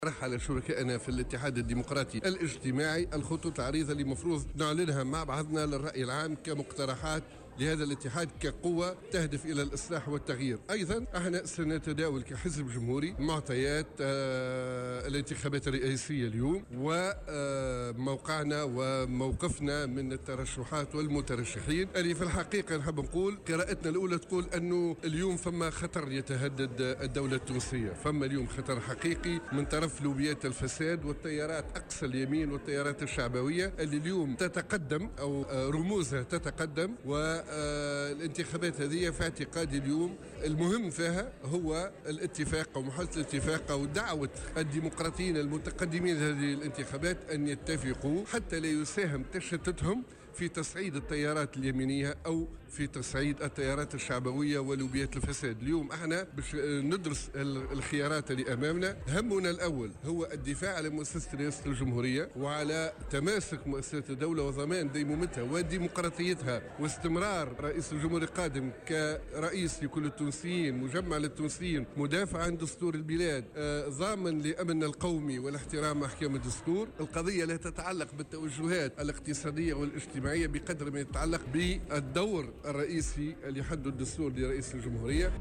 على شركائنا في الاتحاد الديمقراطي الاجتماعي الخطوط العريضة اللي مفروض نعلنها مع بعضنا للرأي العام كمقترحات لهذا الاتحاد كقوة تهدف إلى الإصلاح والتغيير. أيضا احنا سنتداول كحزب جمهوري معطيات الانتخابات الرئاسية اليوم وموقعنا وموقفنا من الترشحات والمترشحين اللي في الحقيقة نحب نقول قراءتنا الأولى تقول أنه اليوم فما خطر يتهدد الدولة التونسية، فما اليوم خطر حقيقي من طرف لوبيات الفساد والتيارات أقصى اليمين والتيارات الشعبوية اللي اليوم تتقدم أو رموزها تتقدم، والانتخابات هذه في اعتقادي اليوم المهم فيها هو الاتفاق ومحاولة الاتفاق ودعوة الديمقراطيين المتقدمين هذه الانتخابات أن يتفقوا حتى لا يساهم تشتتهم في تصعيد التيارات اليمينية أو في تصعيد التيارات الشعبوية ولوبيات الفساد. اليوم احنا باش ندرس الخيارات اللي أمامنا. همنا الأول هو الدفاع على مؤسسة رئاسة الجمهورية وعلى تماسك مؤسسة الدولة وضمان ديمومتها وديمقراطيتها واستمرار رئيس الجمهورية القادم كرئيس لكل التونسيين، مجمع للتونسيين، مدافع عن دستور البلاد، ضامن لأمننا القومي والاحترام أحكام الدستور. القضية لا تتعلق بالتوجهات الاقتصادية والاجتماعية بقدر ما يتعلق بالدور الرئيسي اللي يحدد الدستور لرئيس الجمهورية.